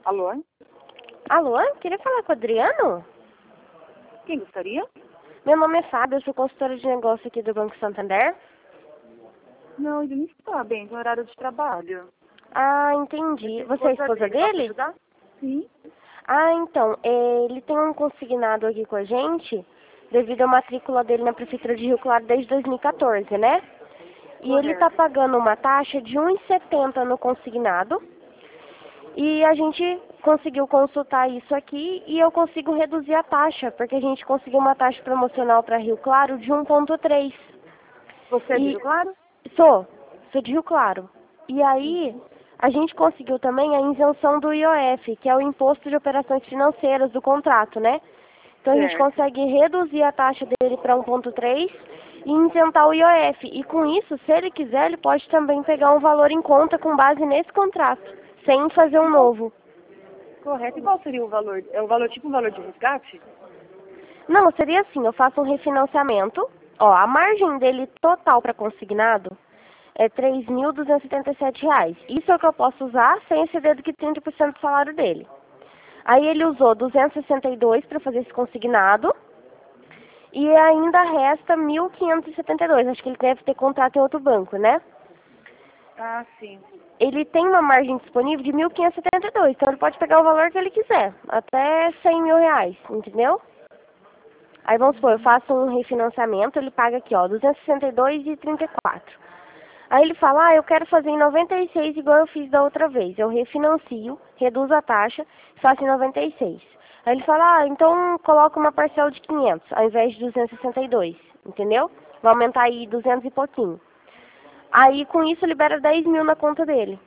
Alô? Alô, queria falar com o Adriano? Quem gostaria? Meu nome é Fábio, eu sou consultora de negócio aqui do Banco Santander. Não, ele não está bem, no horário de trabalho. Ah, entendi. Você é a esposa Posso dele? ajudar? Sim. Ah, então, ele tem um consignado aqui com a gente, devido à matrícula dele na Prefeitura de Rio Claro desde 2014, né? E ele está Correto. pagando uma taxa de R$ 1,70 no consignado. E a gente conseguiu consultar isso aqui e eu consigo reduzir a taxa, porque a gente conseguiu uma taxa promocional para Rio Claro de 1,3. Você é de E Rio Claro? sou de Rio Claro. E aí, a gente conseguiu também a isenção do IOF, que é o Imposto de Operações Financeiras do contrato, né? Então a gente Certo. consegue reduzir a taxa dele para 1,3 e isentar o IOF. E com isso, se ele quiser, ele pode também pegar um valor em conta com base nesse contrato, sem fazer um novo. Correto. E qual seria o valor? É o valor tipo um valor de resgate? Não, seria assim, eu faço um refinanciamento. Ó, a margem dele total para consignado é R$ 3.277. Isso é o que eu posso usar sem exceder do que 30% do salário dele. Aí ele usou 262 para fazer esse consignado e ainda resta 1.572. Acho que ele deve ter contrato em outro banco, né? Ah, sim. Ele tem uma margem disponível de 1.572, então ele pode pegar o valor que ele quiser, até R$ 100.000, entendeu? Aí vamos supor, eu faço um refinanciamento, ele paga aqui, ó, 262,34. Aí ele fala, eu quero fazer em 96 igual eu fiz da outra vez. Eu refinancio, reduzo a taxa, faço em 96. Aí ele fala, então coloca uma parcela de 500 ao invés de 262, entendeu? Vai aumentar aí 200 e pouquinho. Aí com isso libera 10 mil na conta dele.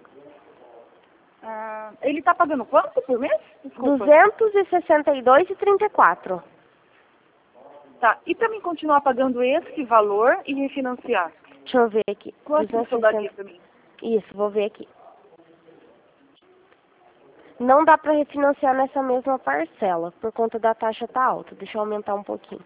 Ah, ele está pagando quanto por mês? Desculpa. 262,34. Tá. E para mim continuar pagando esse valor e refinanciar? Deixa eu ver aqui. Quanto que isso daria para mim? Isso, vou ver aqui. Não dá para refinanciar nessa mesma parcela, por conta da taxa tá alta. Deixa eu aumentar um pouquinho.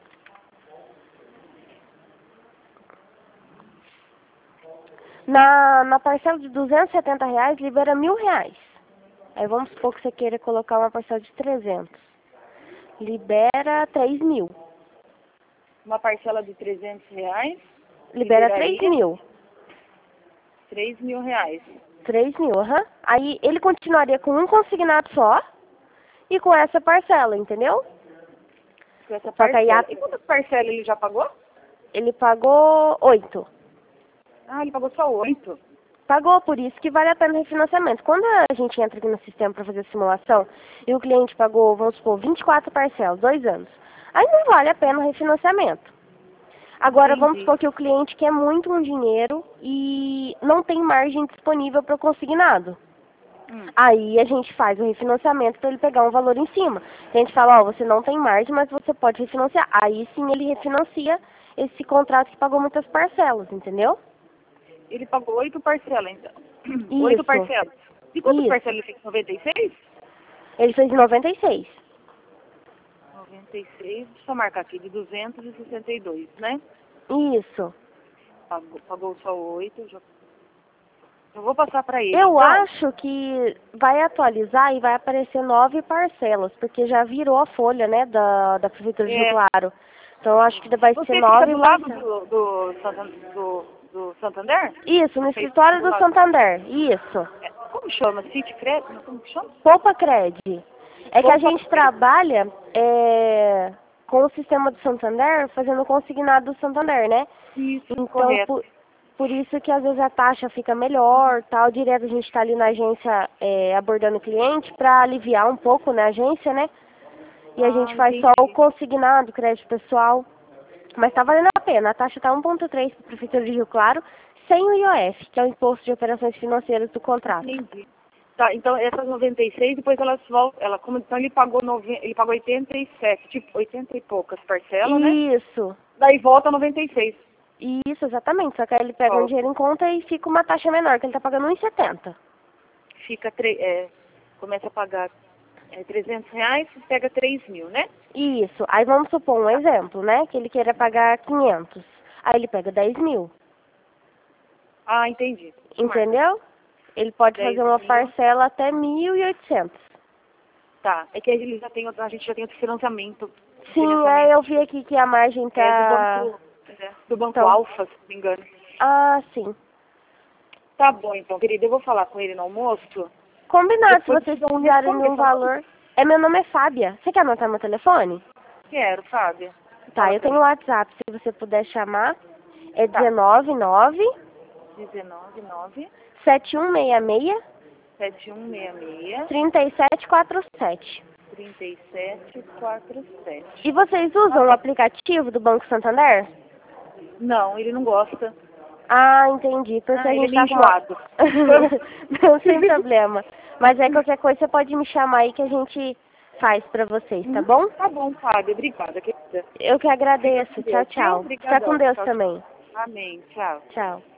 Na parcela de R$ 270, libera R$ 1.000. Aí vamos supor que você queira colocar uma parcela de 300. Libera 3 mil. Uma parcela de R$ 300 Libera 3 liberaria mil. R$ 3.000. 3 mil, aham. Aí ele continuaria com um consignado só e com essa parcela, entendeu? Com essa Só que aí parcela. E quantas parcelas ele já pagou? ele pagou 8. Ah, ele pagou só 8. Pagou, por isso que vale a pena o refinanciamento. Quando a gente entra aqui no sistema para fazer a simulação e o cliente pagou, vamos supor, 24 parcelas, 2 anos, aí não vale a pena o refinanciamento. Agora, vamos Entendi. supor que o cliente quer muito um dinheiro e não tem margem disponível para o consignado. Aí a gente faz o refinanciamento para ele pegar um valor em cima. A gente fala, você não tem margem, mas você pode refinanciar. Aí sim ele refinancia esse contrato que pagou muitas parcelas, entendeu? Ele pagou 8 parcelas, então. 8 Isso, parcelas. E quantas isso. parcelas ele fez? 96? Ele fez em 96. 96, deixa eu marcar aqui, de 262, né? Isso. Pagou só 8. Eu vou passar para ele, Eu então. acho que vai atualizar e vai aparecer 9 parcelas, porque já virou a folha, né, da Prefeitura de Rio É, Claro. Então eu acho que vai ser você fica 9 do lado parcelas. do Santander? Isso, no Fica escritório do do lado. Santander. Isso. Como chama? City Crédito? Como que chama? Poupa Cred. É que a Poupa gente trabalha com o sistema do Santander, fazendo o consignado do Santander, né? Isso, Então, correto. por isso que às vezes a taxa fica melhor, tal. Direto a gente está ali na agência abordando o cliente para aliviar um pouco na agência, né? E a gente faz só o Entendi. consignado, crédito pessoal. Mas tá valendo a pena. A taxa tá 1,3 para a Prefeitura de Rio Claro, sem o IOF, que é o Imposto de Operações Financeiras do contrato. Entendi. Tá, então essas 96, depois elas voltam, então ele pagou 87, tipo 80 e poucas parcelas, né? Isso. Daí volta 96. Isso, exatamente. Só que aí ele pega um Ó, dinheiro em conta e fica uma taxa menor, que ele tá pagando 1,70. fica, começa a pagar R$ 300, pega 3.000, né? Isso. Aí vamos supor um exemplo, né? Que ele queira pagar 500. Aí ele pega 10 mil. Ah, entendi. Deixa eu marcar. Entendeu? Ele pode 10 fazer uma mil. parcela até 1.800. Tá, é que ele já tem, a gente já tem outro financiamento. Sim, eu vi aqui que a margem É tá... do banco Então. Alfa, se não me engano. Ah, sim. Tá bom, então, querida, eu vou falar com ele no almoço. Combinado, se Depois vocês vocês vão precisarem de responder, um tá bom? valor. Meu nome é Fábia. Você quer anotar meu telefone? Quero, Fábia. Tá, Fala eu pra tenho o mim. WhatsApp, se você puder chamar. É Tá. 199 199 7166 7166 3747. 3747. E vocês usam o aplicativo do Banco Santander? Não, ele não gosta. Ah, entendi. Porque a Ele é gente meio tá com uma... enjoado. Não, sem problema. Mas é qualquer coisa, você pode me chamar aí que a gente faz pra vocês, tá bom? Tá bom, Fábio. Obrigada, querida. Eu que Fica agradeço. com Tchau, Deus, viu? tchau. Fica com Obrigadão. Deus Tchau, tchau. também. Amém. Tchau. Tchau.